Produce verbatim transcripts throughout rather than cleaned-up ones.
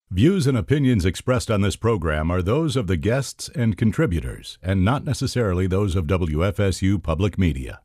Views and opinions expressed on this program are those of the guests and contributors, and not necessarily those of W F S U Public Media.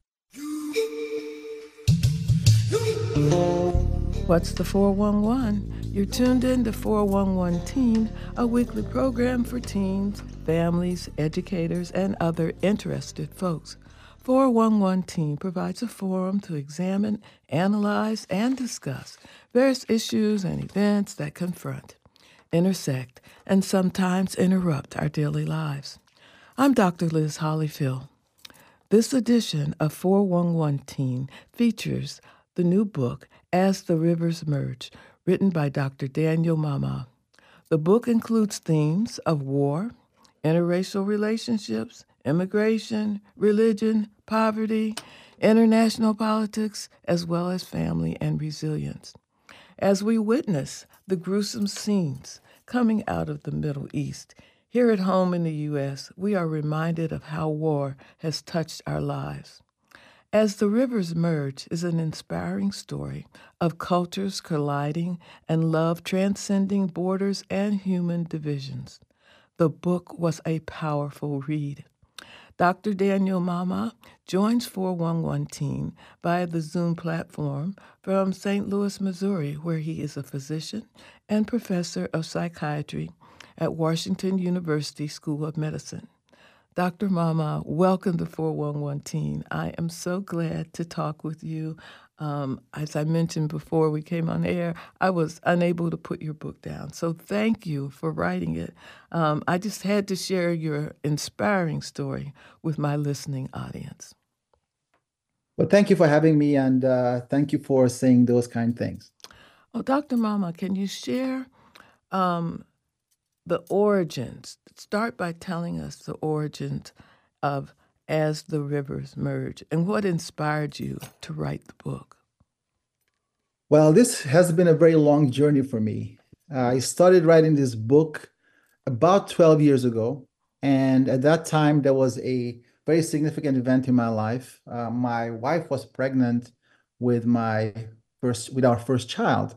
What's the four one one? You're tuned in to four one one Teen, a weekly program for teens, families, educators, and other interested folks. four one one Teen provides a forum to examine, analyze, and discuss various issues and events that confront, intersect, and sometimes interrupt our daily lives. I'm Doctor Liz Hollyfield. This edition of four one one Teen features the new book, As the Rivers Merge, written by Doctor Daniel Mama. The book includes themes of war, interracial relationships, immigration, religion, poverty, international politics, as well as family and resilience. As we witness the gruesome scenes coming out of the Middle East, here at home in the U S, we are reminded of how war has touched our lives. As the Rivers Merge is an inspiring story of cultures colliding and love transcending borders and human divisions. The book was a powerful read. Doctor Daniel Mama joins four one one Teen via the Zoom platform from Saint Louis, Missouri, where he is a physician and professor of psychiatry at Washington University School of Medicine. Doctor Mama, welcome to four one one Teen. I am so glad to talk with you. Um, as I mentioned before we came on air, I was unable to put your book down. So thank you for writing it. Um, I just had to share your inspiring story with my listening audience. Well, thank you for having me, and uh, thank you for saying those kind things. Oh, Doctor Mama, can you share um, the origins? Start by telling us the origins of As the Rivers Merge and what inspired you to write the book. Well, this has been a very long journey for me. Uh, I started writing this book about twelve years ago, and at that time, there was a very significant event in my life. Uh, my wife was pregnant with my first, with our first child,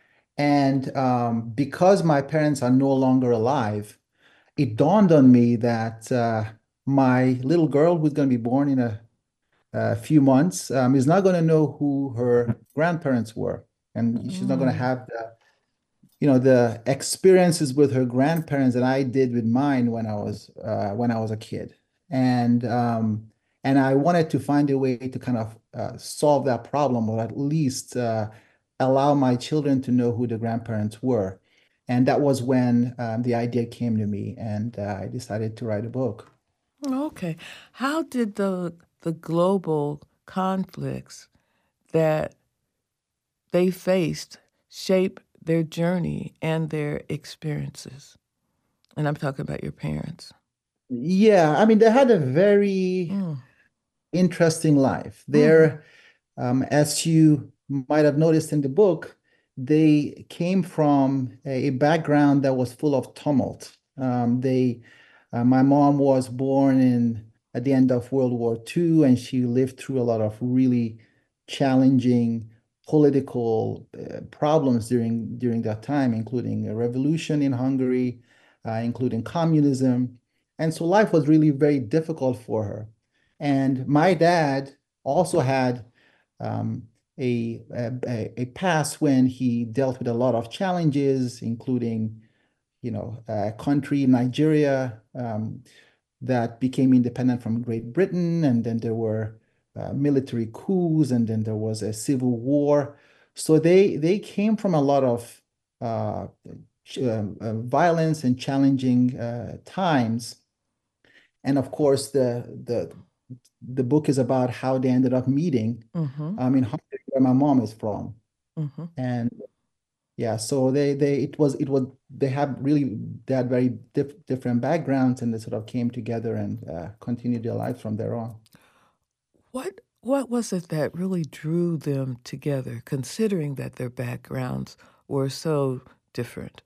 and um, because my parents are no longer alive, it dawned on me that uh, my little girl, who's going to be born in a, a few months, um, is not going to know who her grandparents were, and she's not going to have the, you know, the experiences with her grandparents that I did with mine when I was uh, when I was a kid, and um, and I wanted to find a way to kind of uh, solve that problem, or at least uh, allow my children to know who the grandparents were. And that was when um, the idea came to me, and uh, I decided to write a book. Okay. How did the the global conflicts that they faced shape their journey and their experiences? And I'm talking about your parents. Yeah, I mean, they had a very Mm. interesting life. Mhm. They're, um, as you might have noticed in the book, they came from a background that was full of tumult. Um, they, uh, my mom was born in at the end of World War Two, and she lived through a lot of really challenging political uh, problems during during that time, including a revolution in Hungary, uh, including communism. And so life was really very difficult for her. And my dad also had um, a, a, a past when he dealt with a lot of challenges, including, you know, a country, Nigeria, um, that became independent from Great Britain, and then there were uh, military coups, and then there was a civil war. So they they came from a lot of uh, um, uh, violence and challenging uh, times. And of course, the the the book is about how they ended up meeting Mm-hmm. um, in Hungary, where my mom is from. Mm-hmm. And yeah, so they they it was it was they have really they had very diff different backgrounds, and they sort of came together and uh, continued their lives from there on. What what was it that really drew them together, considering that their backgrounds were so different?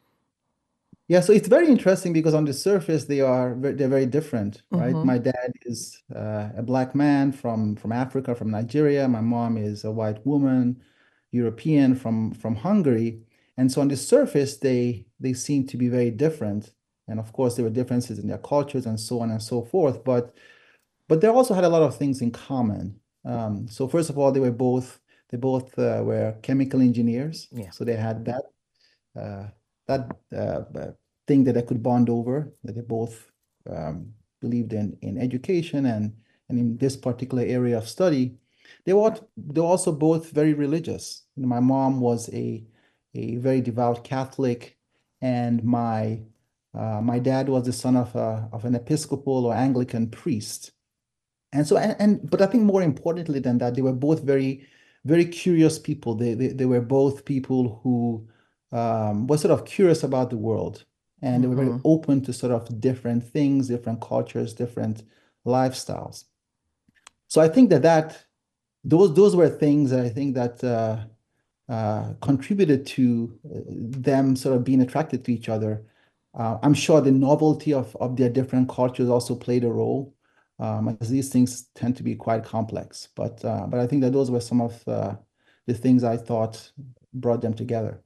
Yeah, so it's very interesting because on the surface they are ve- they're very different, right? Mm-hmm. My dad is uh, a black man from from Africa, from Nigeria. My mom is a white woman, European from from Hungary. And so on the surface, they they seem to be very different. And of course, there were differences in their cultures and so on and so forth. But but they also had a lot of things in common. Um, so first of all, they were both they both uh, were chemical engineers. Yeah. So they had that uh, that uh, uh, thing that they could bond over. That they both um, believed in in education and and in this particular area of study. They were they were also both very religious. You know, my mom was a a very devout Catholic, and my uh, my dad was the son of a of an Episcopal or Anglican priest. And so, and, and but I think more importantly than that, they were both very, very curious people. They they, they were both people who um, were sort of curious about the world, and they were very Mm-hmm. open to sort of different things, different cultures, different lifestyles. So I think that that those those were things that I think that uh, uh, contributed to uh, them sort of being attracted to each other. Uh, I'm sure the novelty of, of their different cultures also played a role, um, as these things tend to be quite complex. But uh, but I think that those were some of uh, the things I thought brought them together.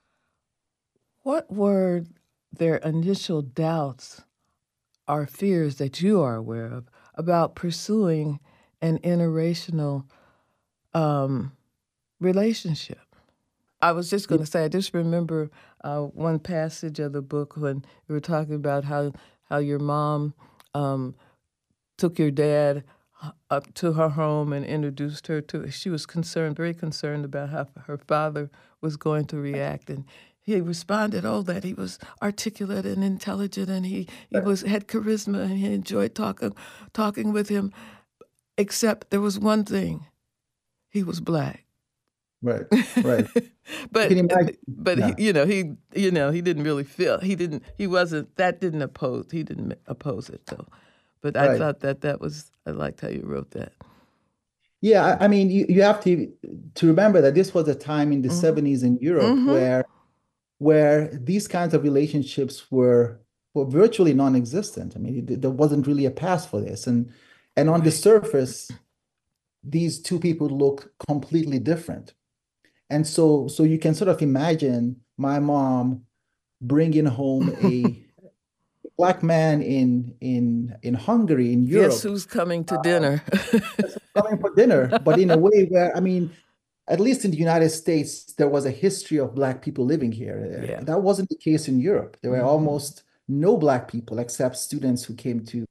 What were their initial doubts or fears that you are aware of about pursuing an interracial um, relationship? I was just going to say, I just remember uh, one passage of the book when you were talking about how how your mom um, took your dad up to her home and introduced her to. She was concerned, very concerned about how her father was going to react, and he responded, "Oh, that he was articulate and intelligent, and he he was had charisma, and he enjoyed talking talking with him. Except there was one thing: he was black." Right, right. but Can you imagine? but Yeah, he, you know he you know he didn't really feel he didn't he wasn't that didn't oppose he didn't oppose it though. But I right. thought that that was I liked how you wrote that. Yeah, I, I mean, you, you have to to remember that this was a time in the Mm-hmm. seventies in Europe Mm-hmm. where where these kinds of relationships were were virtually non-existent. I mean, it, there wasn't really a pass for this, and and on the Right. surface, these two people look completely different. And so, so you can sort of imagine my mom bringing home a black man in in in Hungary, in Guess Europe, who's coming to uh, dinner? coming for dinner, but in a way where, I mean, at least in the United States, there was a history of Black people living here. Yeah. Uh, That wasn't the case in Europe. There were Mm-hmm. almost no Black people except students who came to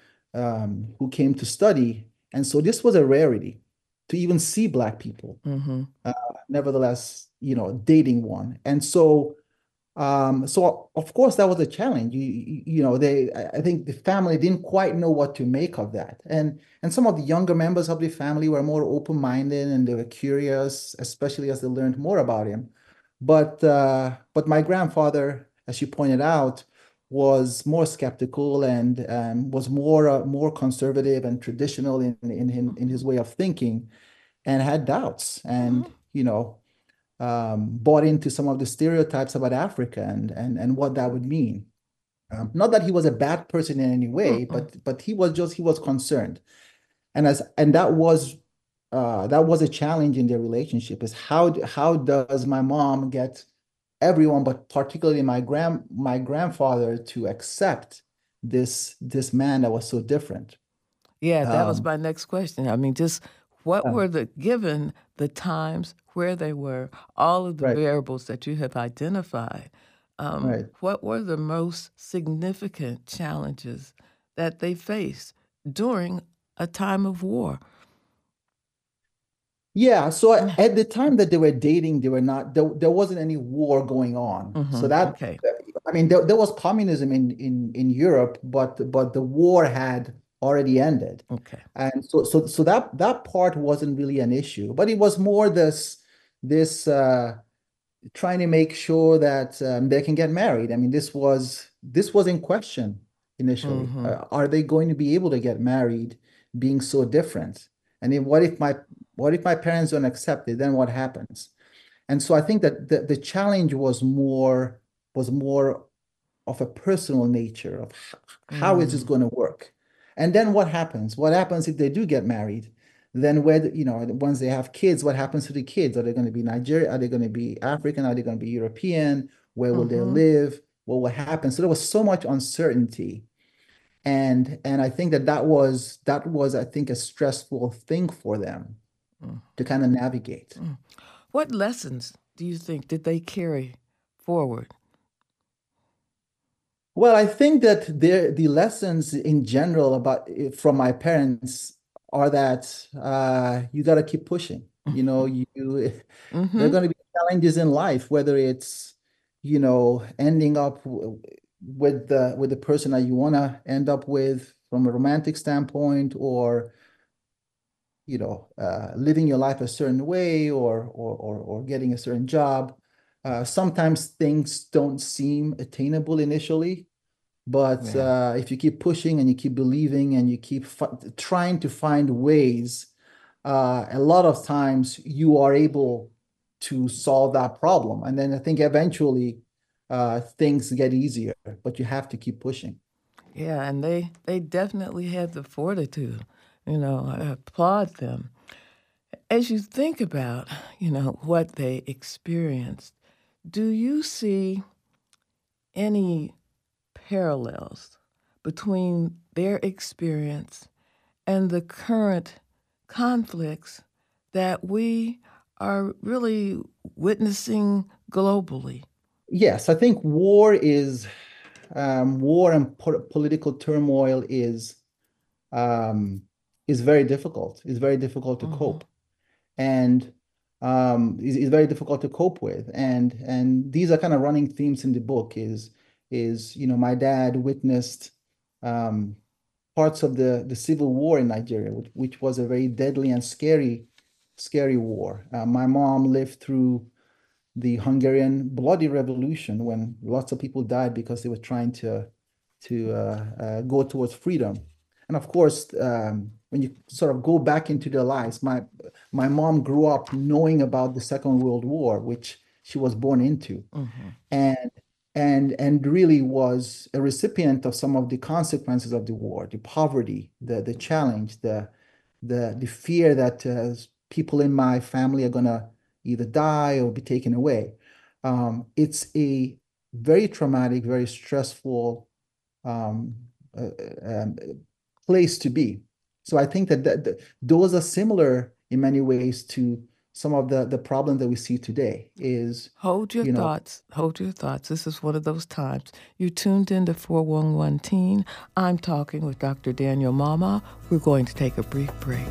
um, who came to study, and so this was a rarity to even see Black people. Mm-hmm. Uh, Nevertheless, you know, dating one, and so um, so of course that was a challenge. You, you, you know, they I I think the family didn't quite know what to make of that. And and some of the younger members of the family were more open-minded and they were curious, especially as they learned more about him. But uh, but my grandfather, as you pointed out, was more skeptical and um, was more uh, more conservative and traditional in, in in in his way of thinking and had doubts Mm-hmm. and you know um, bought into some of the stereotypes about Africa and and and what that would mean. Um, not that he was a bad person in any way, Mm-mm. but but he was just he was concerned, and as and that was uh, that was a challenge in their relationship. Is how how does my mom get everyone, but particularly my grand my grandfather, to accept this this man that was so different? Yeah, that was Um, my next question. I mean, just what yeah, were the, given the times, where they were, all of the right, variables that you have identified, um, right. what were the most significant challenges that they faced during a time of war? Yeah, so at the time that they were dating, they were not there, there wasn't any war going on. So Mm-hmm. that Okay. I mean there, there was communism in, in in Europe, but but the war had already ended. Okay. And so so so that that part wasn't really an issue, but it was more this this uh trying to make sure that um, they can get married. I mean, this was this was in question initially. Mm-hmm. Uh, are they going to be able to get married being so different? And then what if my what if my parents don't accept it? Then what happens? And so I think that the, the challenge was more was more of a personal nature of h- how is this Mm. going to work? And then what happens? What happens if they do get married? Then where, you know, once they have kids, what happens to the kids? Are they going to be Nigerian? Are they going to be African? Are they going to be European? Where will they Mm-hmm. live? What will happen? So there was so much uncertainty. And and I think that that was that was I think a stressful thing for them to kind of navigate. Mm. What lessons do you think did they carry forward? Well, I think that the the lessons in general about from my parents are that uh, you got to keep pushing. You know, you there are Mm-hmm. going to be challenges in life, whether it's, you know, ending up w- with the with the person that you want to end up with from a romantic standpoint, or you know, uh, living your life a certain way, or or or, or getting a certain job. Uh, sometimes things don't seem attainable initially, but Yeah. uh, if you keep pushing and you keep believing and you keep trying to find ways, uh, a lot of times you are able to solve that problem. And then I think eventually uh, things get easier, but you have to keep pushing. Yeah, and they they definitely had the fortitude. You know, I applaud them. As you think about, you know, what they experienced, do you see any parallels between their experience and the current conflicts that we are really witnessing globally? Yes, I think war is um, war and po political turmoil is um, is very difficult. It's very difficult to Mm-hmm. cope. and um, is, is very difficult to cope with. And and these are kind of running themes in the book. Is is you know, my dad witnessed um, parts of the the civil war in Nigeria, which, which was a very deadly and scary scary war. Uh, my mom lived through the Hungarian bloody revolution when lots of people died because they were trying to to uh, uh, go towards freedom. And of course, um, when you sort of go back into their lives, my my mom grew up knowing about the Second World War, which she was born into, Mm-hmm. and and and really was a recipient of some of the consequences of the war, the poverty, the the challenge, the the the fear that uh, people in my family are gonna either die or be taken away. Um, it's a very traumatic, very stressful um, uh, um, place to be. So I think that, that, that those are similar in many ways to some of the the problems that we see today. Is, Hold your you know, thoughts. Hold your thoughts. This is one of those times. You tuned into four one one Teen. I'm talking with Doctor Daniel Mama. We're going to take a brief break.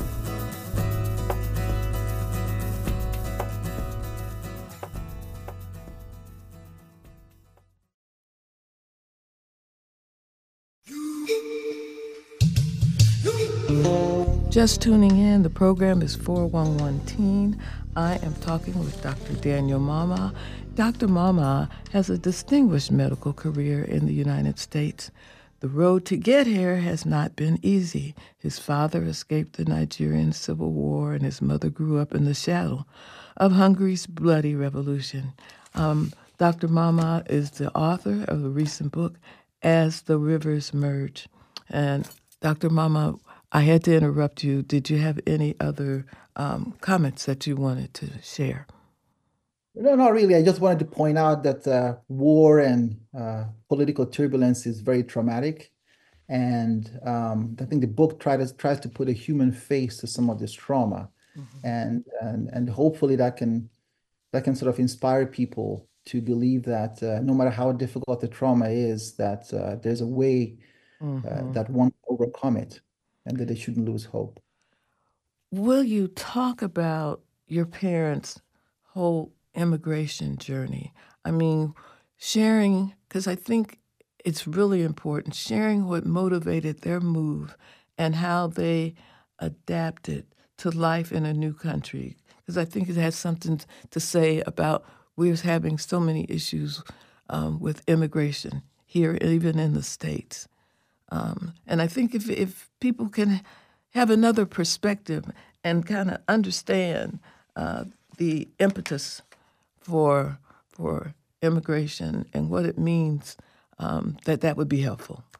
Just tuning in, the program is four one one Teen. I am talking with Doctor Daniel Mama. Doctor Mama has a distinguished medical career in the United States. The road to get here has not been easy. His father escaped the Nigerian Civil War, and his mother grew up in the shadow of Hungary's bloody revolution. Um, Doctor Mama is the author of the recent book, As the Rivers Merge. And Doctor Mama, I had to interrupt you. Did you have any other um, comments that you wanted to share? no, not really. I just wanted to point out that uh, war and uh, political turbulence is very traumatic. And um, I think the book tries tries to put a human face to some of this trauma, Mm-hmm. and and and hopefully that can that can sort of inspire people to believe that uh, no matter how difficult the trauma is, that uh, there's a way uh, Mm-hmm. that one can overcome it, and that they shouldn't lose hope. Will you talk about your parents' whole immigration journey? I mean, sharing, because I think it's really important, sharing what motivated their move and how they adapted to life in a new country. Because I think it has something to say about we're having so many issues um, with immigration here, even in the States. Um, and I think if, if people can have another perspective and kind of understand uh, the impetus for for immigration and what it means, um, that that would be helpful.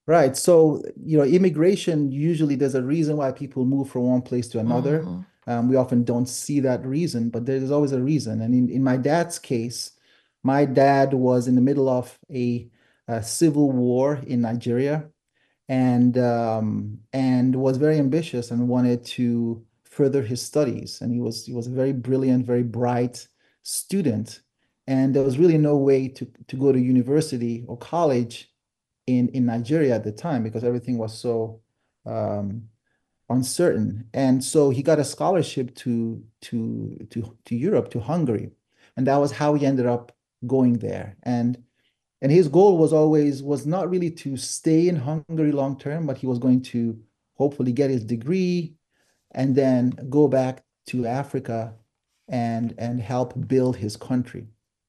Right. So, you know, immigration usually there's a reason why people move from one place to another. Mm-hmm. Um, we often don't see that reason, but there's always a reason. And in, in my dad's case, my dad was in the middle of a, a civil war in Nigeria and um, and was very ambitious and wanted to further his studies. And he was he was a very brilliant, very bright student. And there was really no way to, to go to university or college in in Nigeria at the time because everything was so um, uncertain. And so he got a scholarship to to to to Europe, to Hungary, and that was how he ended up going there. And and his goal was always was not really to stay in Hungary long term, but he was going to hopefully get his degree and then go back to Africa and and help build his country.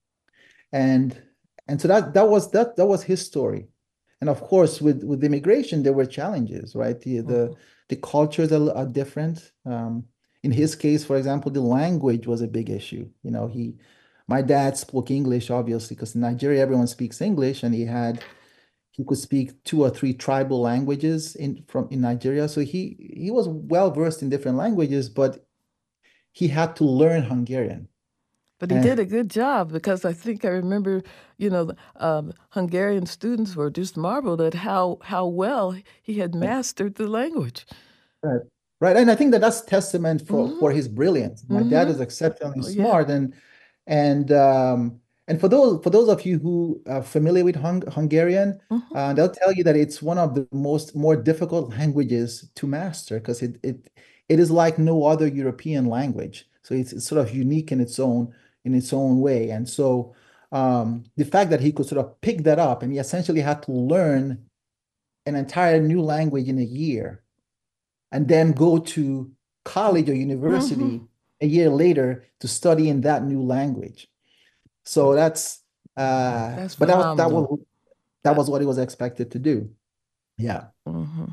And and so that that was that that was his story. And of course, with with immigration, there were challenges, right? The the Mm-hmm. the cultures are, are different. Um, in his case, for example, the language was a big issue. You know, he, my dad spoke English, obviously, because in Nigeria everyone speaks English, and he had he could speak two or three tribal languages in from in Nigeria. So he he was well versed in different languages, but he had to learn Hungarian. But he did And a good job because I think I remember, you know, um, Hungarian students were just marveled at how how well he had mastered the language. Right. Right. And I think that that's testament for for Mm-hmm. his brilliance. My dad Mm-hmm. is exceptionally Oh yeah. smart, and and um and for those for those of you who are familiar with Hung Hungarian, Mm-hmm. uh, they'll tell you that it's one of the most more difficult languages to master because it it it is like no other European language. So it's, it's sort of unique in its own in its own way. And so um the fact that he could sort of pick that up and he essentially had to learn an entire new language in a year and then go to college or Mm-hmm. university a year later to study in that new language. So that's uh That's but that was that phenomenal. was that Uh, was what he was expected to do. Yeah. mm-hmm.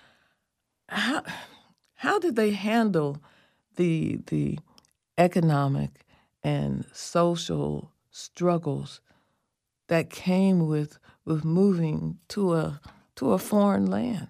How how did they handle the the economic and social struggles that came with with moving to a to a foreign land?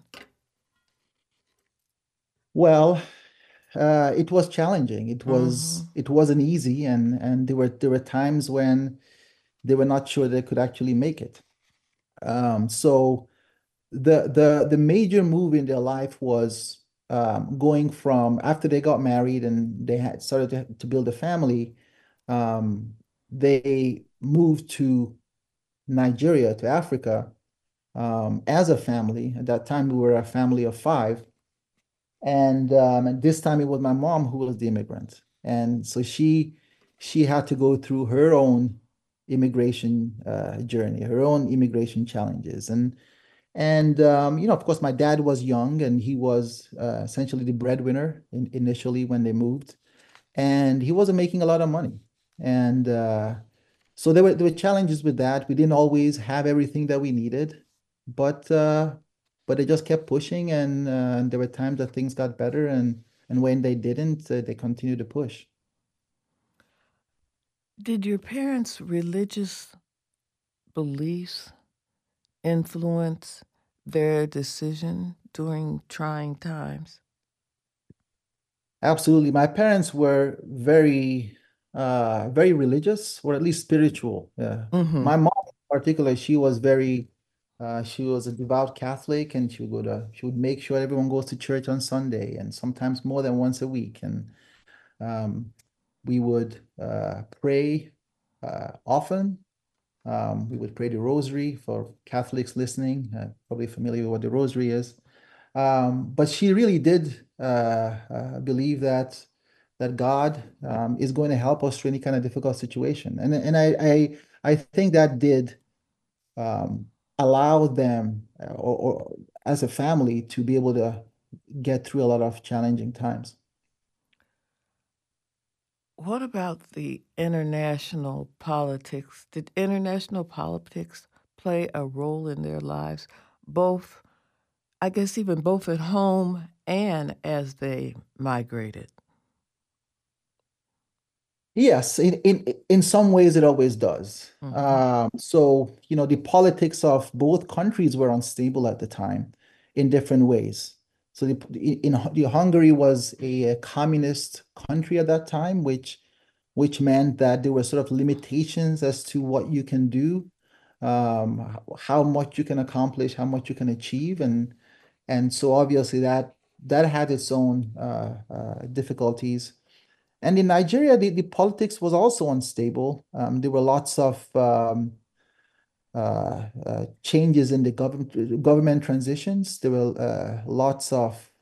Well, uh it was challenging. It Mm-hmm. was it wasn't easy and and there were there were times when they were not sure they could actually make it. Um so the the the major move in their life was um, going from after they got married and they had started to, to build a family, um, they moved to Nigeria, to Africa, um, as a family. At that time, we were a family of five, and um, and this time it was my mom who was the immigrant, and so she she had to go through her own immigration uh, journey, her own immigration challenges, and and um, you know, of course, my dad was young, and he was uh, essentially the breadwinner in, initially when they moved, and he wasn't making a lot of money. And uh, so there were there were challenges with that. We didn't always have everything that we needed, but uh, but they just kept pushing, and uh, there were times that things got better, and and when they didn't, uh, they continued to push. Did your parents' religious beliefs influence their decision during trying times? Absolutely. My parents were very, uh, very religious, or at least spiritual. Yeah. Mm-hmm. My mom, in particular, she was very, uh, she was a devout Catholic, and she would, uh, she would make sure everyone goes to church on Sunday, and sometimes more than once a week. And um, we would uh, pray uh, often. Um, we would pray the Rosary for Catholics listening, uh, probably familiar with what the Rosary is. Um, but she really did uh, uh, believe that that God um, is going to help us through any kind of difficult situation, and and I I, I think that did um, allow them uh, or, or as a family to be able to get through a lot of challenging times. What about the international politics? Did international politics play a role in their lives, both, I guess, even both at home and as they migrated? Yes, in, in in some ways it always does. Hmm. Um, so, you know, the politics of both countries were unstable at the time in different ways. So the, in, in the Hungary was a, communist country at that time, which which meant that there were sort of limitations as to what you can do, um, how much you can accomplish, how much you can achieve, and and so obviously that that had its own uh, uh, difficulties. And in Nigeria, the, the politics was also unstable. Um, there were lots of um, uh, uh, changes in the government government transitions. There were uh, lots of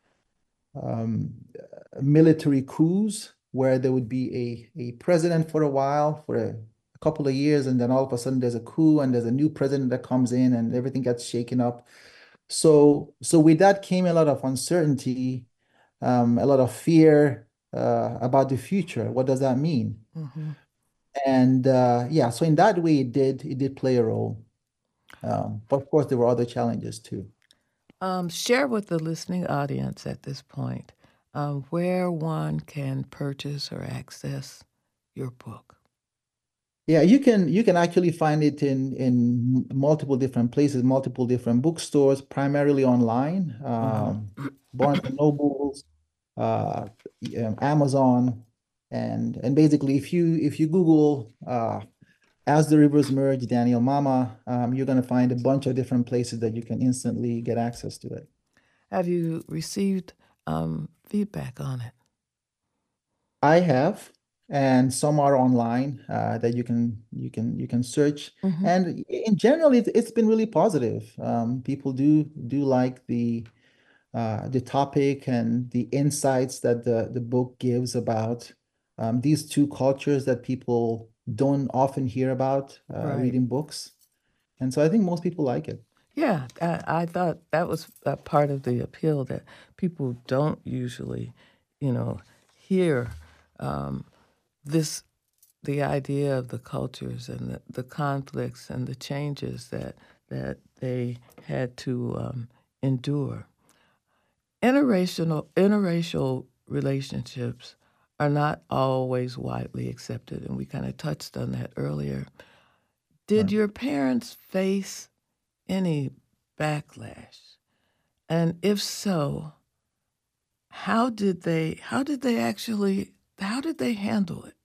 um, military coups where there would be a, a president for a while, for a, a couple of years, and then all of a sudden there's a coup and there's a new president that comes in and everything gets shaken up. So, so with that came a lot of uncertainty, um, a lot of fear uh, about the future. What does that mean? Hmm. And uh, yeah, so in that way, it did it did play a role. Um, but of course, there were other challenges too. Um, share with the listening audience at this point um, where one can purchase or access your book. Yeah, you can you can actually find it in in multiple different places, multiple different bookstores, primarily online. Hmm. Um, Barnes and Nobles, uh, um, Amazon, and and basically, if you if you Google uh, "As the Rivers Merge," Daniel Mama, um, you're gonna find a bunch of different places that you can instantly get access to it. Have you received um, feedback on it? I have, and some are online uh, that you can you can you can search. Hmm. And in general, it, it's been really positive. Um, people do do like the uh, the topic and the insights that the the book gives about um, these two cultures that people don't often hear about uh, Right. reading books. And so I think most people like it. Yeah, I, I thought that was a part of the appeal that people don't usually, you know, hear um, this the idea of the cultures and the, the conflicts and the changes that that they had to um, endure. Interracial interracial relationships are not always widely accepted, and we kind of touched on that earlier. Did Right. your parents face any backlash? And if so, how did they how did they actually how did they handle it?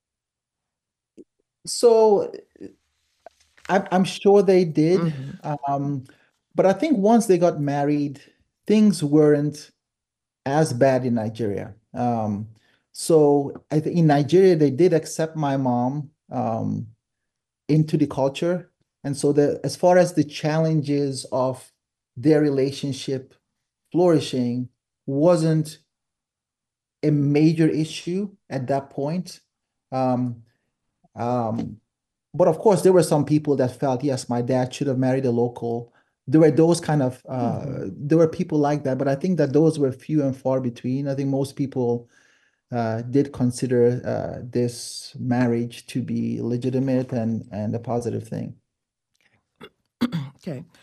So I'm, I'm sure they did. Hmm. Um, but I think once they got married, things weren't as bad in Nigeria. Um, so I think in Nigeria, they did accept my mom um, into the culture. And so the as far as the challenges of their relationship flourishing wasn't a major issue at that point. Um, um, but of course, there were some people that felt, yes, my dad should have married a local. There were those kind of, uh, Hmm. there were people like that, but I think that those were few and far between. I think most people uh, did consider uh, this marriage to be legitimate and and a positive thing. Okay.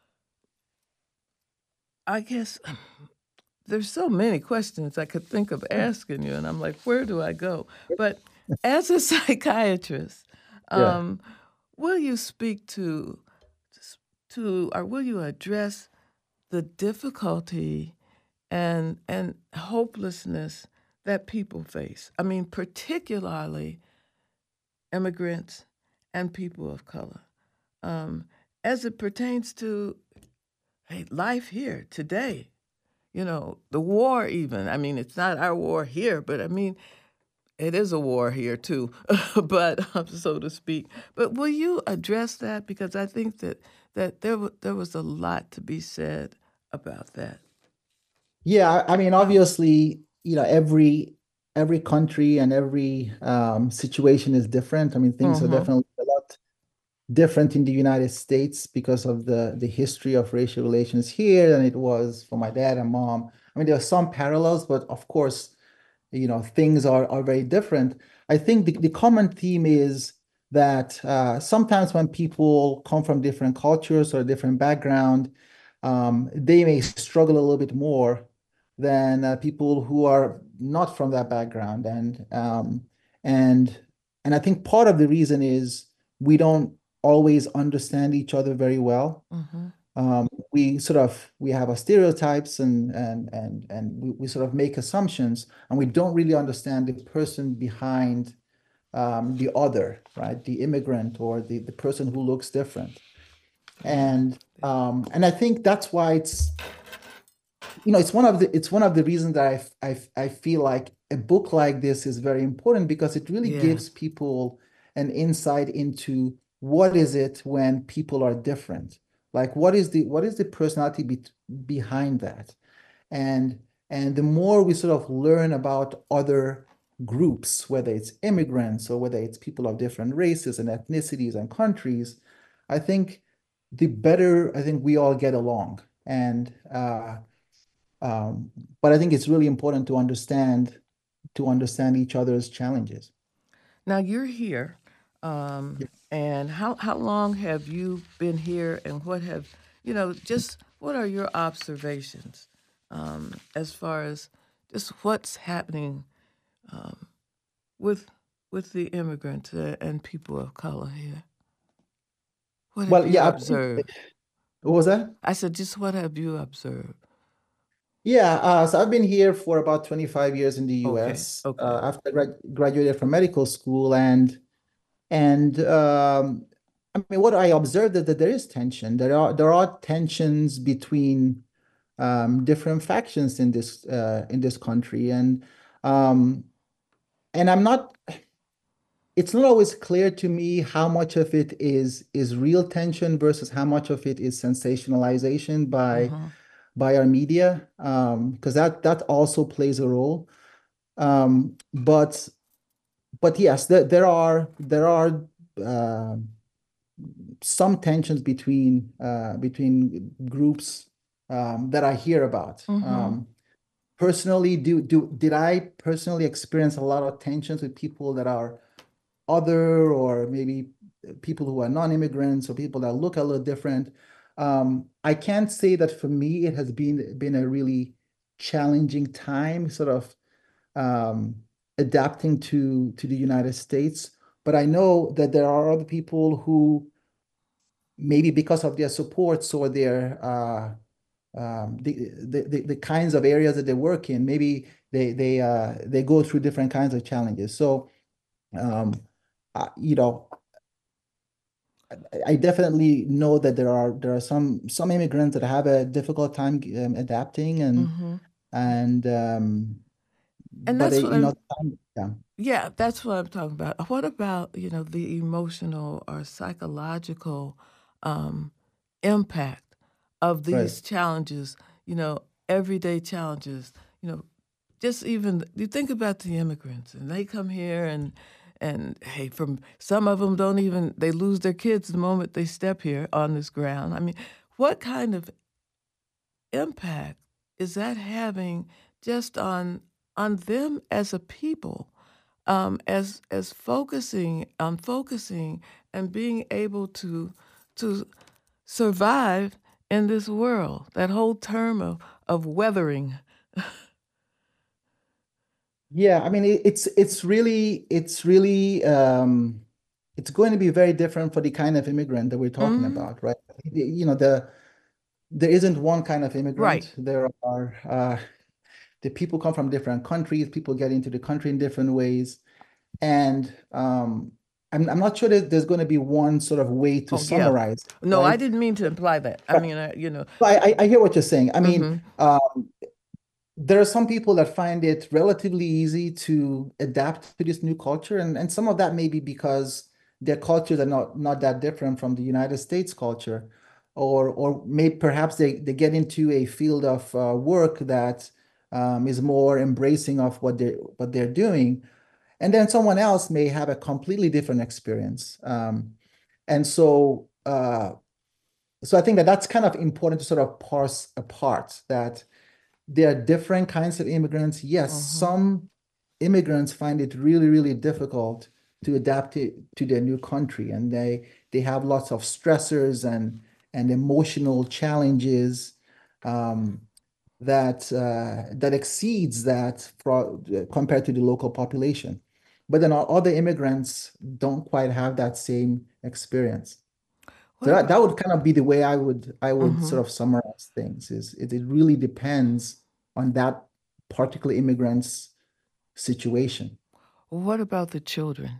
I guess there's so many questions I could think of asking you, and I'm like, where do I go? But as a psychiatrist, Yeah. um, will you speak to to or will you address the difficulty and and hopelessness that people face? I mean, particularly immigrants and people of color, um, as it pertains to hey, life here today. You know, the war, even. I mean, it's not our war here, but I mean, it is a war here too, but um, so to speak. But will you address that? Because I think that that there wa- there was a lot to be said about that. Yeah, I mean, Wow. obviously, you know, every every country and every um, situation is different. I mean, things are Mm-hmm. definitely a lot different in the United States because of the the history of racial relations here than it was for my dad and mom. I mean, there are some parallels, but of course, you know, things are are very different. I think the, the common theme is that uh, sometimes when people come from different cultures or different background, um, they may struggle a little bit more than uh, people who are not from that background. And um, And and I think part of the reason is we don't always understand each other very well. Mm-hmm. Um, we sort of we have our stereotypes and and and and we, we sort of make assumptions, and we don't really understand the person behind um, the other, right? The immigrant or the the person who looks different. And um, and I think that's why it's you know it's one of the it's one of the reasons that I I I feel like a book like this is very important because it really Yeah. gives people an insight into what is it when people are different. Like what is the what is the personality be, behind that? And and the more we sort of learn about other groups, whether it's immigrants or whether it's people of different races and ethnicities and countries, I think the better I think we all get along. And uh, um, but I think it's really important to understand to understand each other's challenges. Now you're here, um, and how how long have you been here, and what have you know? Just what are your observations um, as far as just what's happening um, with with the immigrants uh, and people of color here? What have Well, you yeah, I think, observed? what was that? I said, just what have you observed? Yeah, uh, so I've been here for about twenty-five years in the Okay, U S okay. uh, after I grad graduated from medical school, and and um, I mean, what I observed is that there is tension. There are there are tensions between um, different factions in this uh, in this country, and um, and I'm not. It's not always clear to me how much of it is is real tension versus how much of it is sensationalization by Uh-huh. by our media, um, because that that also plays a role. Um, but but yes, there there are there are uh, some tensions between uh, between groups um, that I hear about. Mm-hmm. Um, personally, do do did I personally experience a lot of tensions with people that are other or maybe people who are non-immigrants or people that look a little different? Um, I can't say that for me it has been been a really challenging time, sort of um, adapting to to the United States. But I know that there are other people who maybe because of their supports or their uh, um, the, the, the the kinds of areas that they work in, maybe they they uh, they go through different kinds of challenges. So um, uh, you know, I definitely know that there are there are some some immigrants that have a difficult time um, adapting and Mm-hmm. and um, And but uh, that's what you I'm know, yeah, yeah, that's what I'm talking about. What about, you know, the emotional or psychological um, impact of right. these challenges, you know, everyday challenges, you know, just even you think about the immigrants and they come here and and hey, from some of them don't even they lose their kids the moment they step here on this ground. I mean, what kind of impact is that having just on on them as a people, um, as as focusing on focusing and being able to to survive in this world? That whole term of of weathering. Yeah, I mean it, it's it's really it's really um, it's going to be very different for the kind of immigrant that we're talking Hmm. about, right? You know, the there isn't one kind of Right. immigrant. There are uh, the people come from different countries. People get into the country in different ways. And um, I'm, I'm not sure that there's going to be one sort of way to Oh yeah. summarize it, No, I right? didn't mean to imply that. I Right. mean, uh, you know. But I, I I hear what you're saying. I mean, Hmm. um, there are some people that find it relatively easy to adapt to this new culture, and, and some of that may be because their cultures are not not that different from the United States culture, or or may perhaps they, they get into a field of uh, work that um, is more embracing of what they what they're doing. And then someone else may have a completely different experience. Um, and so, uh, so I think that that's kind of important to sort of parse apart that there are different kinds of immigrants. Yes, Hmm. some immigrants find it really, really difficult to adapt to, to their new country, and they they have lots of stressors and and emotional challenges um, that uh, that exceeds that for, compared to the local population. but then all other immigrants don't quite have that same experience. What So that, about? that would kind of be the way I would I would Mhm. sort of summarize things is it, it really depends on that particular immigrant's situation. What about the children?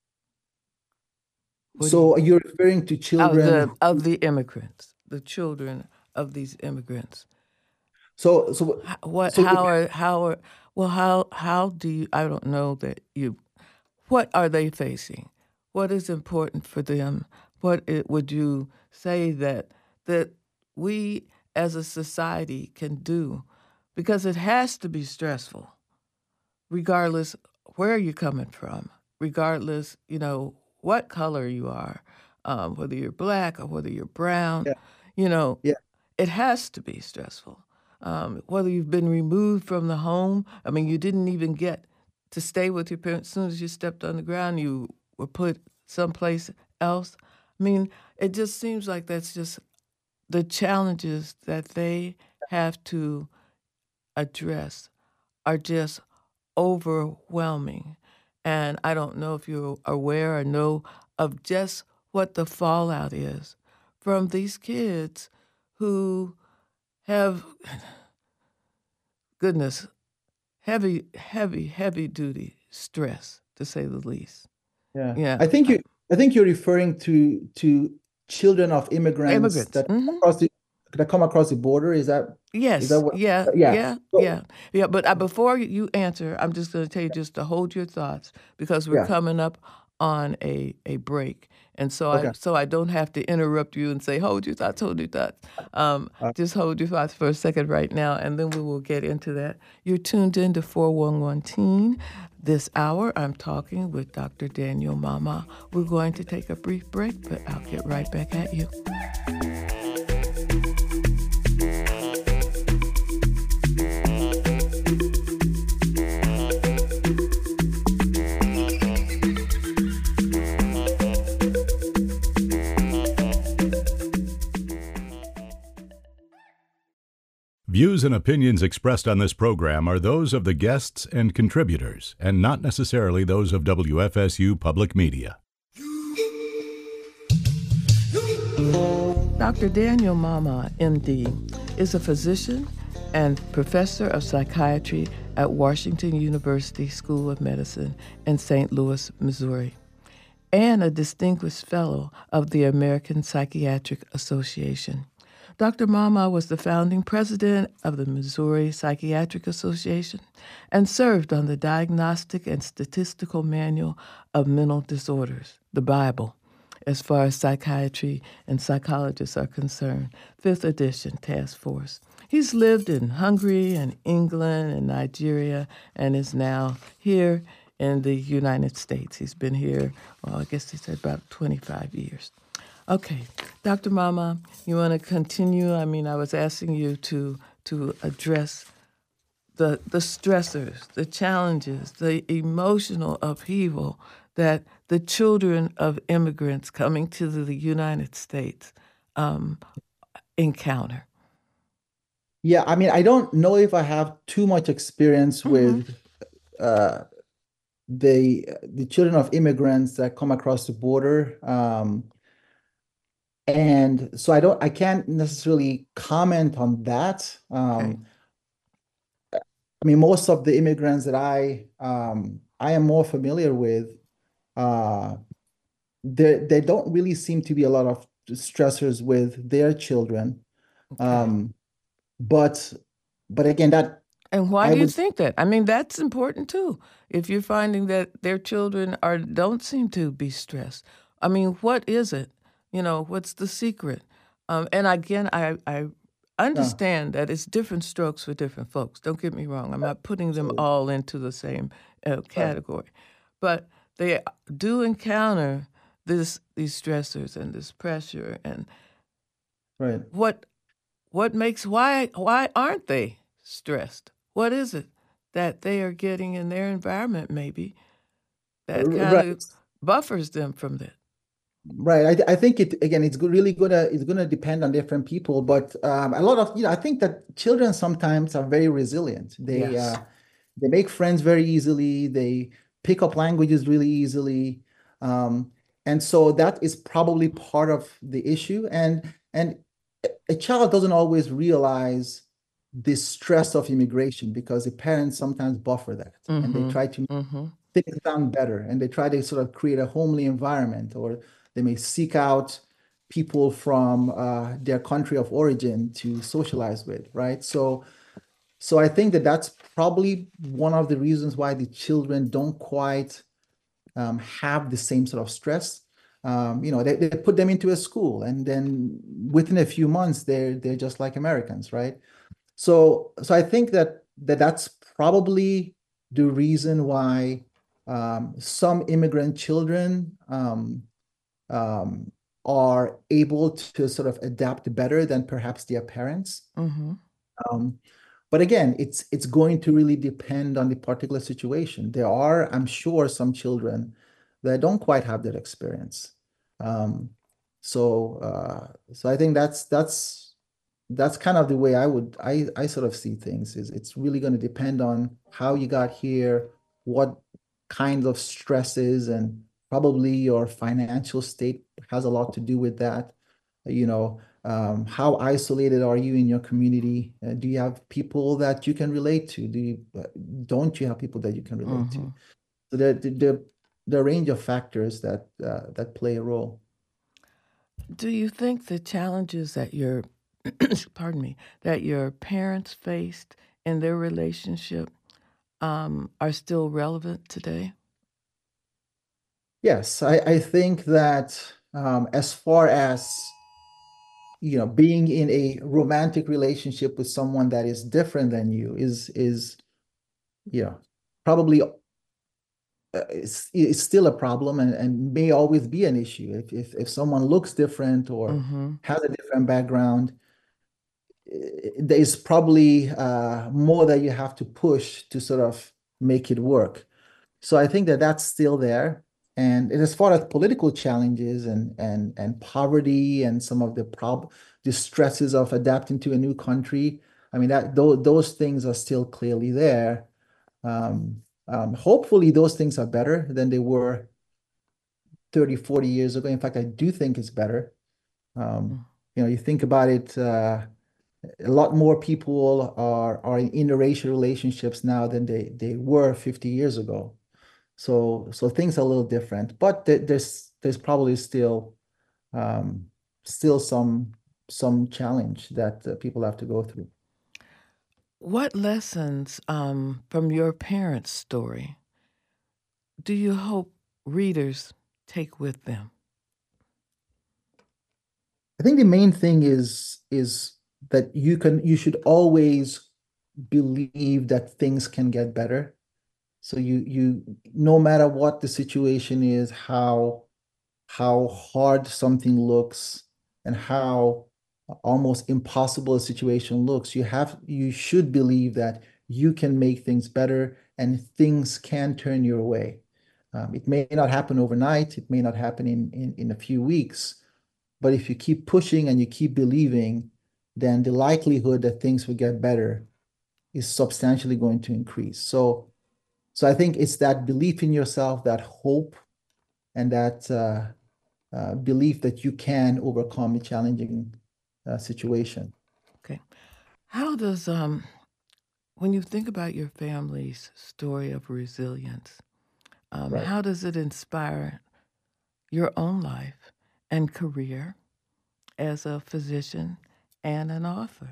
What do you, So you're referring to of children. the of the immigrants, the children of these immigrants? So so How, what? so How are? How are? Well, how? How do you? I don't know that you. What are they facing? What is important for them? What it, would you say that that we as a society can do? Because it has to be stressful, regardless where you're coming from, regardless, you know, what color you are, um, whether you're black or whether you're brown, yeah, you know, yeah, it has to be stressful. Um, whether you've been removed from the home, I mean, you didn't even get to stay with your parents. As soon as you stepped on the ground, you were put someplace else. I mean, it just seems like that's just the challenges that they have to address are just overwhelming. And I don't know if you're aware or know of just what the fallout is from these kids who have, goodness, heavy, heavy, heavy duty stress, to say the least. yeah. Yeah. I think you I think you're referring to to children of immigrants Immigrants. that come Hmm. across the that come across the border. Is that is that Yes, what? yeah, Yeah. yeah, So, yeah, yeah. But uh, before you answer, I'm just going to tell you just to hold your thoughts because we're yeah. coming up on a a break, and so I Okay. so I don't have to interrupt you and say hold your thoughts, hold your thoughts. Um, Uh, just hold your thoughts for a second right now, and then we will get into that. You're tuned in to four one one Teen. This hour, I'm talking with Doctor Daniel Mama. We're going to take a brief break, but I'll get right back at you. Views and opinions expressed on this program are those of the guests and contributors, and not necessarily those of W F S U Public Media. Doctor Daniel Mama, M D, is a physician and professor of psychiatry at Washington University School of Medicine in Saint Louis, Missouri, and a distinguished fellow of the American Psychiatric Association. Doctor Mama was the founding president of the Missouri Psychiatric Association and served on the Diagnostic and Statistical Manual of Mental Disorders, the Bible, as far as psychiatry and psychologists are concerned, fifth edition task force. He's lived in Hungary and England and Nigeria and is now here in the United States. He's been here, well, I guess he said about twenty-five years. Okay, Doctor Mama, you want to continue? I mean, I was asking you to to address the the stressors, the challenges, the emotional upheaval that the children of immigrants coming to the United States um, encounter. yeah, I mean, I don't know if I have too much experience Mm-hmm. with uh, the the children of immigrants that come across the border. Um, and so I don't I can't necessarily comment on that. Okay. Um, I mean, most of the immigrants that I um, I am more familiar with, uh, there they don't really seem to be a lot of stressors with their children. Okay. Um, but but again, that And why I do you would think that? I mean, that's important too. If you're finding that their children are don't seem to be stressed, I mean, what is it? You know, what's the secret? Um, and again, I I yeah, understand that it's different strokes for different folks. Don't get me wrong. I'm not putting them absolutely all into the same uh, right, category, but they do encounter this these stressors and this pressure. And right. what what makes why why aren't they stressed? What is it that they are getting in their environment maybe that kind Right. of buffers them from that? Right. I, I think it again, it's go- really gonna it's gonna depend on different people, but um, a lot of, you know, I think that children sometimes are very resilient. They Yes. uh they make friends very easily. They pick up languages really easily. Um, and so that is probably part of the issue. And and a child doesn't always realize the stress of immigration because the parents sometimes buffer that and they Mm-hmm. try to Mm-hmm. make things sound better and they try to sort of create a homely environment, or they may seek out people from uh, their country of origin to socialize with, right? So, so I think that that's probably one of the reasons why the children don't quite um, have the same sort of stress. Um, you know, they, they put them into a school, and then within a few months, they're they're just like Americans, right? So, so I think that that that's probably the reason why um, some immigrant children um, um, are able to sort of adapt better than perhaps their parents. Mm-hmm. Um, but again, it's it's going to really depend on the particular situation. There are, I'm sure, some children that don't quite have that experience. Um, so uh, so I think that's that's that's kind of the way I would I I sort of see things. Is it's really going to depend on how you got here, what kind of stresses, and probably your financial state has a lot to do with that. You know, um, how isolated are you in your community? Uh, do you have people that you can relate to? Do you, uh, don't you have people that you can relate Mm-hmm. to? So the the the, the range of factors that uh, that play a role. Do you think the challenges that your pardon me that your parents faced in their relationship um, are still relevant today? Yes, I, I think that um, as far as you know, being in a romantic relationship with someone that is different than you is is you know probably uh, it's, it's still a problem, and, and may always be an issue if, if if someone looks different or Mm-hmm. has a different background. eh, There's probably uh, more that you have to push to sort of make it work. So I think that that's still there. And as far as political challenges and and and poverty and some of the prob the stresses of adapting to a new country, I mean that those those things are still clearly there. Um, um, hopefully those things are better than they were thirty, forty years ago. In fact, I do think it's better. Um, you know, you think about it, uh, a lot more people are are in interracial relationships now than they they were fifty years ago. So so things are a little different, but th there's there's probably still um, still some some challenge that uh, people have to go through. What lessons um, from your parents' story do you hope readers take with them? I think the main thing is is that you can you should always believe that things can get better. So you you no matter what the situation is, how how hard something looks and how almost impossible a situation looks, you have you should believe that you can make things better and things can turn your way. Um, it may not happen overnight, it may not happen in, in in a few weeks, but if you keep pushing and you keep believing, then the likelihood that things will get better is substantially going to increase. So so I think it's that belief in yourself, that hope, and that uh, uh, belief that you can overcome a challenging uh, situation. Okay. How does um, when you think about your family's story of resilience, um, Right. how does it inspire your own life and career as a physician and an author?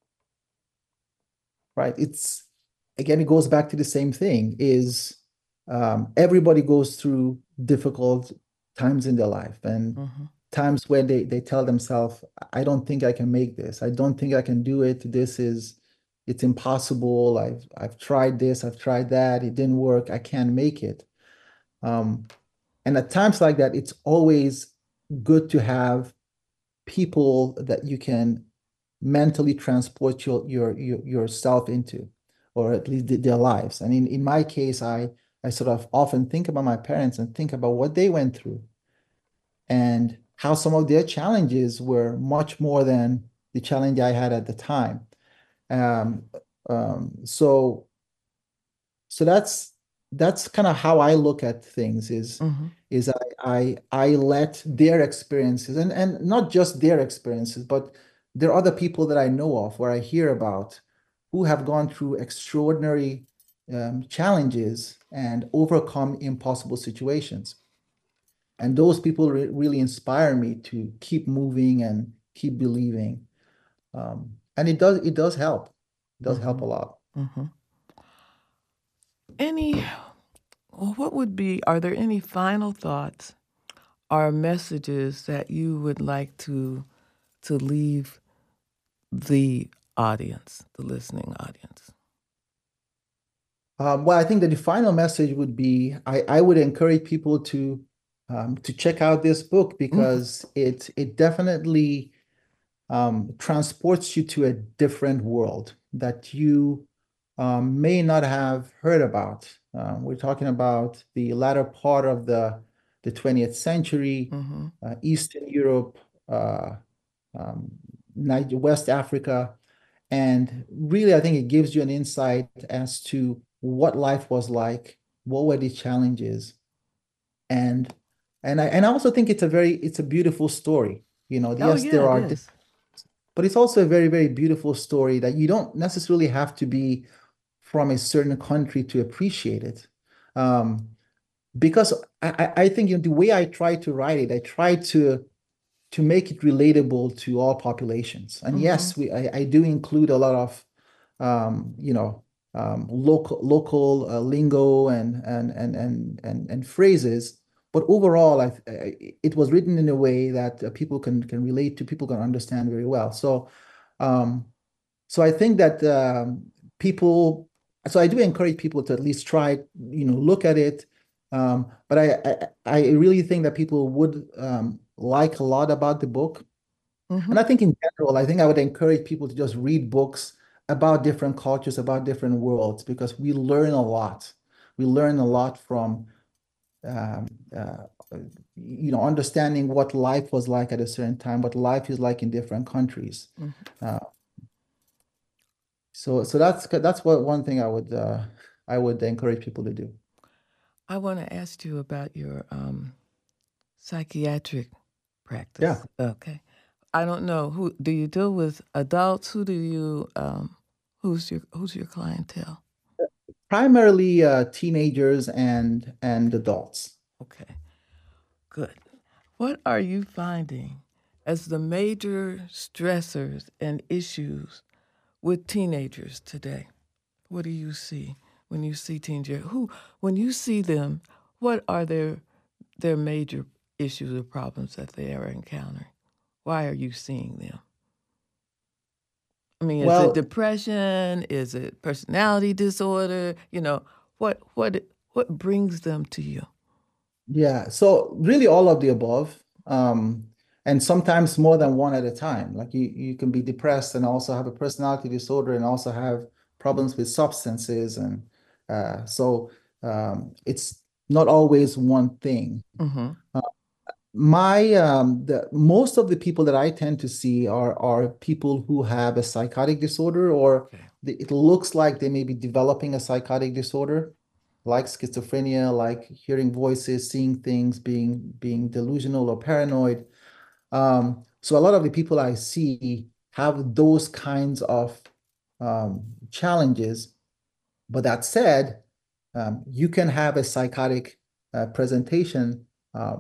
Right. It's again, it goes back to the same thing, is um, everybody goes through difficult times in their life and Mm-hmm. times where they, they tell themselves, I don't think I can make this. I don't think I can do it. This is, it's impossible. I've, I've tried this, I've tried that. It didn't work. I can't make it. Um, and at times like that, it's always good to have people that you can mentally transport your, your, your yourself into, or at least their lives. And in, in my case, I, I sort of often think about my parents and think about what they went through and how some of their challenges were much more than the challenge I had at the time. Um, um, so, so that's that's kind of how I look at things is Mm-hmm. is I I I let their experiences and and not just their experiences, but there are other people that I know of where I hear about who have gone through extraordinary um, challenges and overcome impossible situations. And those people re really inspire me to keep moving and keep believing. Um, and it does it does help. It does help Mm-hmm. a lot. Mm-hmm. Any, well, what would be, are there any final thoughts or messages that you would like to to leave the audience, the listening audience? Um, well, I think that the final message would be I, I would encourage people to um, to check out this book Mm-hmm. because it it definitely um, transports you to a different world that you um, may not have heard about. Um, we're talking about the latter part of the the twentieth century, Mm-hmm. uh, Eastern Europe, uh, um, Niger- West Africa. And really, I think it gives you an insight as to what life was like, what were the challenges, and and I and I also think it's a very it's a beautiful story. You know, Oh yes, yeah, there it are, is. but it's also a very, very beautiful story that you don't necessarily have to be from a certain country to appreciate it. Um, because I, I I think you know, the way I try to write it, I try to to make it relatable to all populations. And Mm-hmm. yes, we I, I do include a lot of um, you know um, local local uh, lingo and and and and and and phrases. But overall, I, I, it was written in a way that uh, people can can relate to, people can understand very well. So, um, so I think that um, people. So I do encourage people to at least try, you know, look at it. Um, but I, I I really think that people would um, like a lot about the book. Mm-hmm. And I think in general, I think I would encourage people to just read books about different cultures, about different worlds, because we learn a lot. We learn a lot from, um, uh, you know, understanding what life was like at a certain time, what life is like in different countries. Mm-hmm. Uh, so, so that's that's what one thing I would uh, I would encourage people to do. I want to ask you about your um, psychiatric Yeah. practice. Okay. I don't know who do you deal with adults? Who do you um, who's your who's your clientele? Primarily uh, teenagers and and adults. Okay. Good. What are you finding as the major stressors and issues with teenagers today? What do you see when you see teenagers? Who, when you see them, what are their their major issues or problems that they are encountering? Why are you seeing them? I mean, is it Well, depression? Is it personality disorder? You know, what what what brings them to you? yeah, so really all of the above, um, and sometimes more than one at a time. Like you, you can be depressed and also have a personality disorder and also have problems with substances, and uh, so um, it's not always one thing. Mm-hmm. Uh, my um, the most of the people that I tend to see are are people who have a psychotic disorder, or Okay. the, it looks like they may be developing a psychotic disorder, like schizophrenia, like hearing voices, seeing things, being being delusional or paranoid. Um, so a lot of the people I see have those kinds of um, challenges. But that said, um, you can have a psychotic uh, presentation, uh,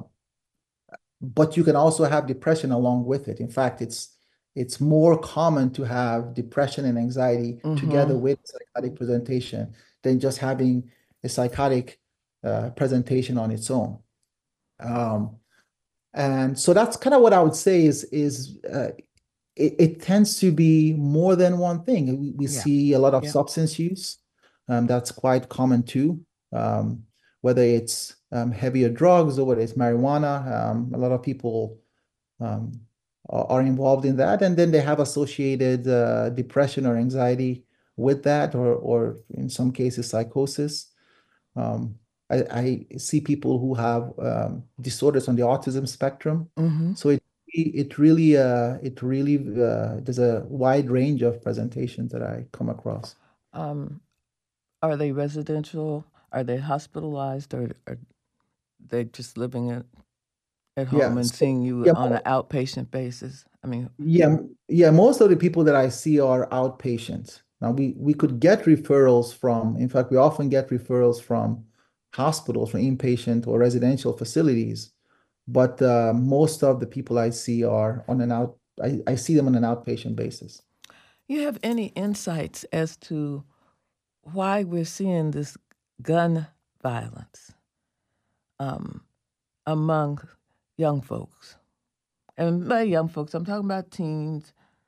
but you can also have depression along with it. In fact, it's it's more common to have depression and anxiety Mm-hmm. together with psychotic presentation than just having a psychotic uh, presentation on its own. Um, and so that's kind of what I would say is is uh, it, it tends to be more than one thing. We, we Yeah. see a lot of Yeah. substance use. Um, that's quite common too. Um, whether it's um, heavier drugs or whether it's marijuana, um, a lot of people um, are, are involved in that, and then they have associated uh, depression or anxiety with that, or or in some cases psychosis. Um, I, I see people who have um, disorders on the autism spectrum. Mm-hmm. So it it really uh, it really uh, there's a wide range of presentations that I come across. Um, are they residential? Are they hospitalized, or are they just living at, at home Yeah. and So, seeing you yeah, on an outpatient basis? I mean, yeah, yeah. Most of the people that I see are outpatients. Now we we could get referrals from, in fact, we often get referrals from hospitals, from inpatient or residential facilities, but uh, most of the people I see are on an out, I, I see them on an outpatient basis. you have any insights as to why we're seeing this gun violence um, among young folks? And by young folks, I'm talking about teens.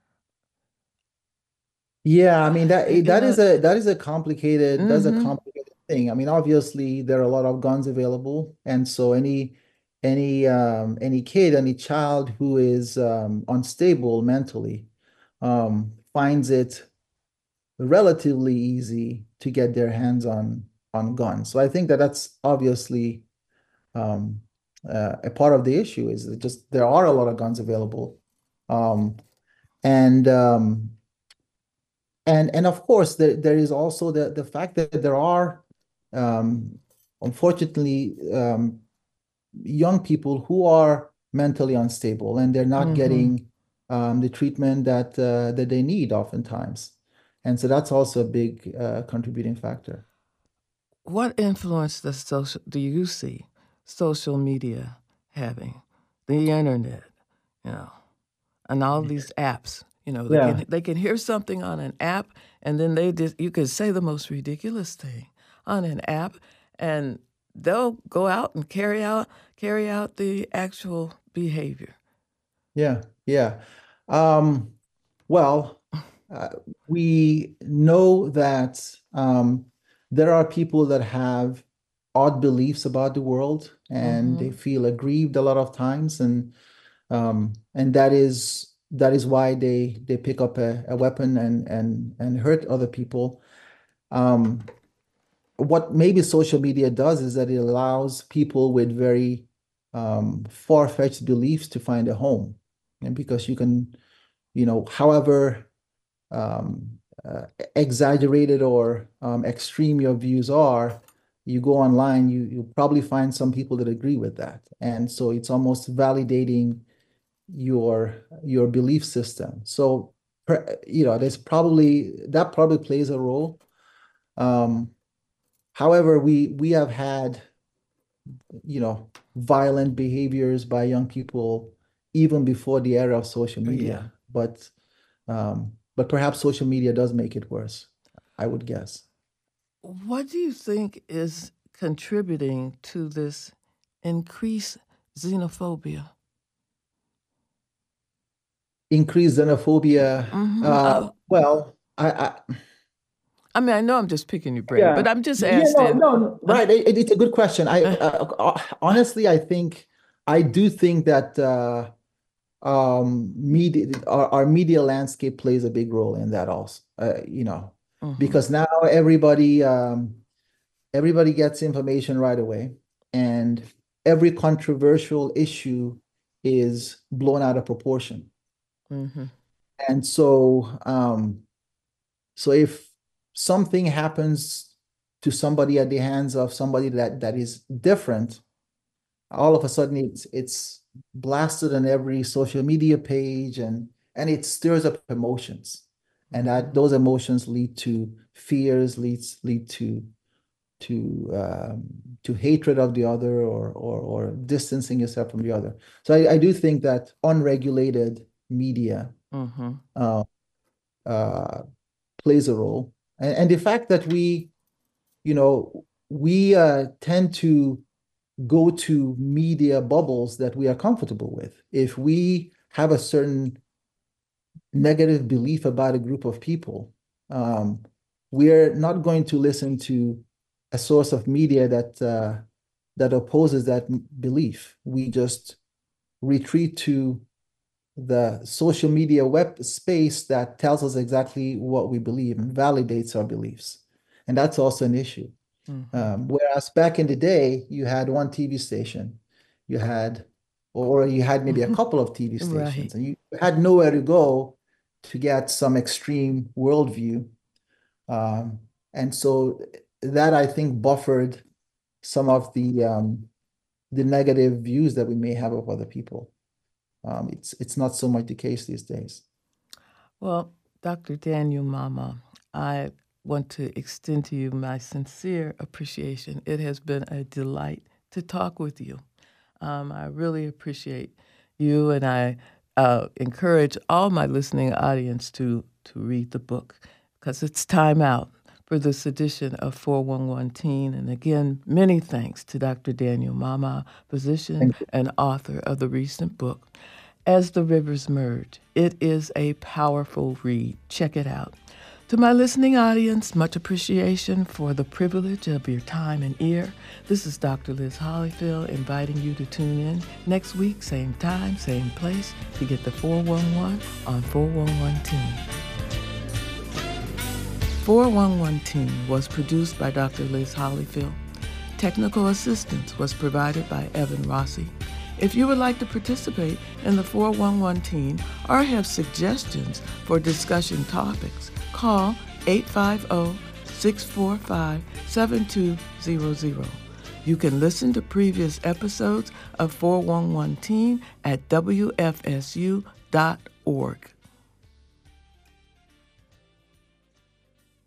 Yeah, I mean that You, you that know, is a that is a complicated that's a mm-hmm, complicated thing. I mean, obviously there are a lot of guns available, and so any any um any kid, any child who is um unstable mentally um finds it relatively easy to get their hands on on guns. So I think that that's obviously um uh, a part of the issue is that just there are a lot of guns available. Um and um and and of course, there, there is also the, the fact that there are, um, unfortunately, um, young people who are mentally unstable and they're not mm-hmm. getting um, the treatment that uh, that they need oftentimes. And so that's also a big uh, contributing factor. What influence does social do you see social media having, the internet, you know, and all these apps? You know, they Yeah. can they can hear something on an app, and then they just you could say the most ridiculous thing on an app, and they'll go out and carry out carry out the actual behavior. Yeah, yeah. Um, well, uh, we know that um, there are people that have odd beliefs about the world, and Mm-hmm. they feel aggrieved a lot of times, and um, and that is that is why they they pick up a, a weapon and and and hurt other people. Um, what maybe social media does is that it allows people with very um, far-fetched beliefs to find a home, and because you can, you know, however um, uh, exaggerated or um, extreme your views are, you go online, you you probably find some people that agree with that, and so it's almost validating your your belief system. So, per, you know, there's probably that probably plays a role. Um, however, we we have had, you know, violent behaviors by young people even before the era of social Yeah. media. But um, but perhaps social media does make it worse, I would guess. What do you think is contributing to this increased xenophobia? Increased xenophobia. Mm-hmm. Uh, I, well, I, I I mean, I know I'm just picking your brain, yeah, but I'm just yeah, no, asking. no, Uh, right. It, it's a good question. I uh, uh, uh, honestly, I think I do think that uh, um, media, our, our media landscape plays a big role in that also. Uh, you know, mm-hmm. because now everybody um, everybody gets information right away, and every controversial issue is blown out of proportion. Mm-hmm. And so, um, so if something happens to somebody at the hands of somebody that that is different, all of a sudden it's it's blasted on every social media page, and and it stirs up emotions, and that Mm-hmm. those emotions lead to fears, leads lead to to um, to hatred of the other, or or or distancing yourself from the other. So I, I do think that unregulated media Mm-hmm. uh, uh, plays a role, and, and the fact that we, you know, we uh, tend to go to media bubbles that we are comfortable with. If we have a certain negative belief about a group of people, um, we're not going to listen to a source of media that uh, that opposes that belief. We just retreat to the social media web space that tells us exactly what we believe and validates our beliefs. And that's also an issue. Mm-hmm. Um, whereas back in the day, you had one T V station, you had, or you had maybe a couple of T V Right. stations, and you had nowhere to go to get some extreme worldview. Um, and so that I think buffered some of the um, the negative views that we may have of other people. Um, it's it's not so much the case these days. Well, Doctor Daniel Mama, I want to extend to you my sincere appreciation. It has been a delight to talk with you. Um, I really appreciate you, and I uh, encourage all my listening audience to, to read the book, because it's time out for this edition of four one one Teen. And again, many thanks to Doctor Daniel Mama, physician and author of the recent book, As the Rivers Merge. It is a powerful read. Check it out. To my listening audience, much appreciation for the privilege of your time and ear. This is Doctor Liz Hollyfield inviting you to tune in next week, same time, same place, to get the four one one on four one one Teen. four one one Teen was produced by Doctor Liz Hollyfield. Technical assistance was provided by Evan Rossi. If you would like to participate in the four one one Teen or have suggestions for discussion topics, call eight five zero, six four five, seven two zero zero. You can listen to previous episodes of four one one Teen at W F S U dot org.